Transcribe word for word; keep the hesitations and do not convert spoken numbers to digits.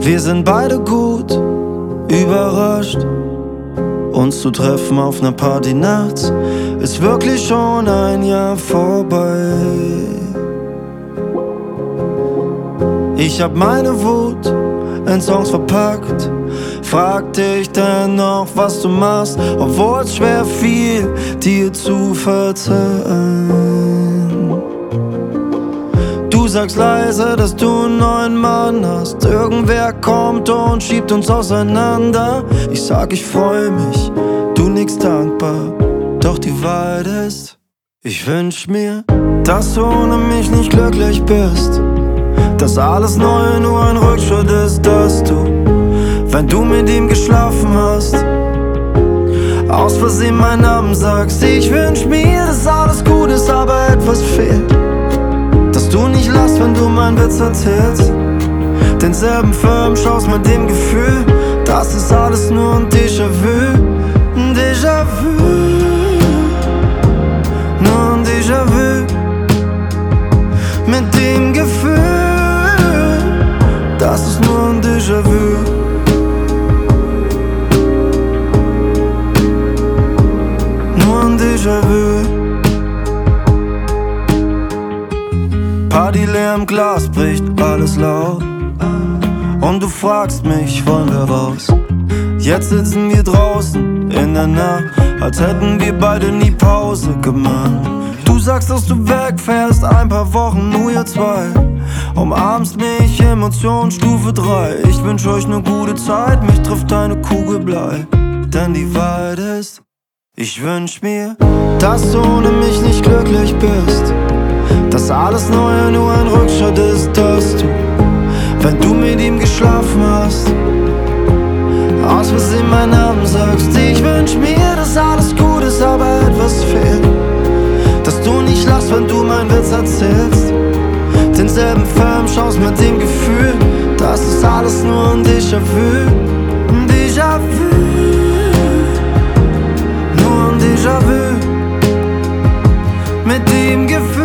Wir sind beide gut überrascht. Uns zu treffen auf ner Party nachts ist wirklich schon ein Jahr vorbei. Ich hab meine Wut in Songs verpackt, frag dich dennoch, was du machst, obwohl's schwer fiel, dir zu verzeihen. Du sagst leise, dass du einen neuen Mann hast. Irgendwer kommt und schiebt uns auseinander. Ich sag, ich freu mich, du nix dankbar. Doch die Wahrheit ist, ich wünsch mir, dass du ohne mich nicht glücklich bist. Dass alles Neue nur ein Rückschritt ist, dass du, wenn du mit ihm geschlafen hast, aus Versehen meinen Namen sagst. Ich wünsch mir, dass alles gut ist, aber etwas fehlt. Dass du nicht lachst, wenn du meinen Witz erzählst. Denselben Film schaust mit dem Gefühl, das ist alles nur ein Déjà-vu. Ein Déjà-vu, nur ein Déjà-vu. Mit dem Gefühl, das ist nur ein Déjà-vu. Nur ein Déjà-vu. Partylärm, Glas bricht alles laut. Und du fragst mich, wollen wir raus? Jetzt sitzen wir draußen in der Nacht, als hätten wir beide nie Pause gemacht. Du sagst, dass du wegfährst, ein paar Wochen, nur ihr zwei. Umarmst mich, Emotion Stufe drei. Ich wünsch euch ne gute Zeit, mich trifft deine Kugel Blei. Denn die Wahrheit ist, ich wünsch mir, dass du ohne mich nicht glücklich bist. Dass alles Neue nur ein Rückschritt ist, dass du, wenn du mit ihm geschlafen hast, aus Versehen meinen Namen sagst. Ich wünsch mir, dass alles gut ist, aber etwas fehlt. Dass du nicht lachst, wenn du meinen Witz erzählst. Denselben Film schaust mit dem Gefühl, das ist alles nur ein Déjà-vu. Ein Déjà-vu, nur ein Déjà-vu. Mit dem Gefühl,